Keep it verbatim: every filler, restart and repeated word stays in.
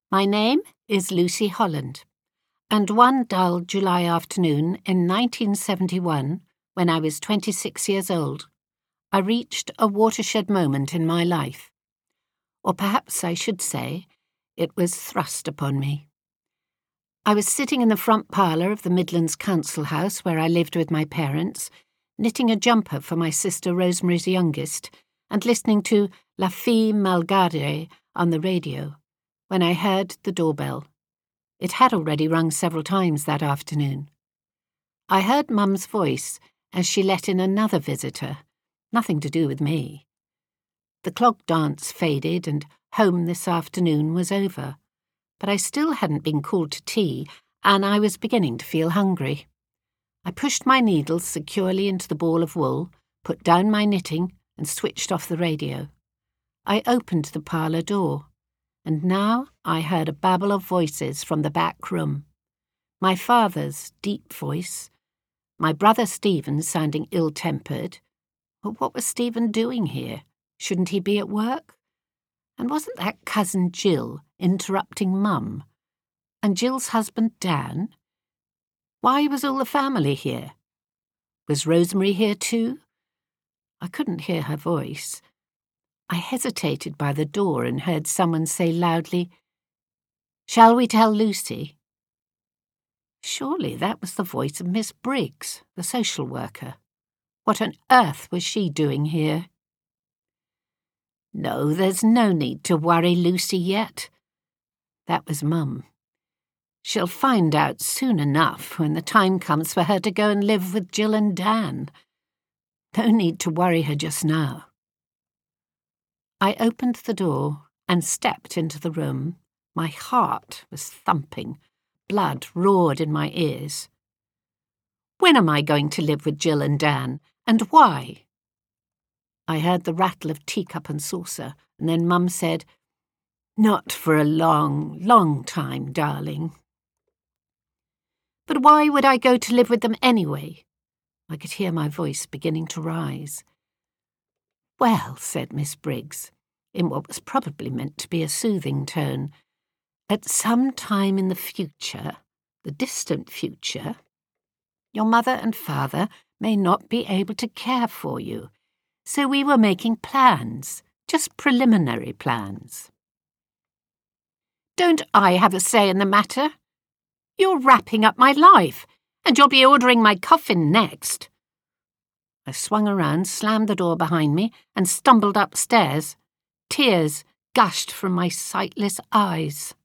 My name is Lucy Holland, and one dull July afternoon in nineteen seventy-one, when I was twenty-six years old, I reached a watershed moment in my life. Or perhaps I should say, it was thrust upon me. I was sitting in the front parlour of the Midlands Council House where I lived with my parents, knitting a jumper for my sister Rosemary's youngest, and listening to La Fille Malgarde on the radio, when I heard the doorbell. It had already rung several times that afternoon. I heard Mum's voice as she let in another visitor, nothing to do with me. The clog dance faded and home this afternoon was over, but I still hadn't been called to tea, and I was beginning to feel hungry. I pushed my needles securely into the ball of wool, put down my knitting, and switched off the radio. I opened the parlour door, and now I heard a babble of voices from the back room. My father's deep voice, my brother Stephen sounding ill-tempered. But what was Stephen doing here? Shouldn't he be at work? And wasn't that cousin Jill interrupting Mum? And Jill's husband Dan? Why was all the family here? Was Rosemary here too? I couldn't hear her voice. I hesitated by the door and heard someone say loudly, "Shall we tell Lucy?" Surely that was the voice of Miss Briggs, the social worker. What on earth was she doing here? "No, there's no need to worry Lucy yet." That was Mum. "She'll find out soon enough when the time comes for her to go and live with Jill and Dan. No need to worry her just now." I opened the door and stepped into the room. My heart was thumping. Blood roared in my ears. "When am I going to live with Jill and Dan, and why?" I heard the rattle of teacup and saucer, and then Mum said, "Not for a long, long time, darling." "But why would I go to live with them anyway?" I could hear my voice beginning to rise. "Well," said Miss Briggs, in what was probably meant to be a soothing tone, "at some time in the future, the distant future, your mother and father may not be able to care for you, so we were making plans, just preliminary plans." "Don't I have a say in the matter? You're wrapping up my life, and you'll be ordering my coffin next." I swung around, slammed the door behind me, and stumbled upstairs. Tears gushed from my sightless eyes.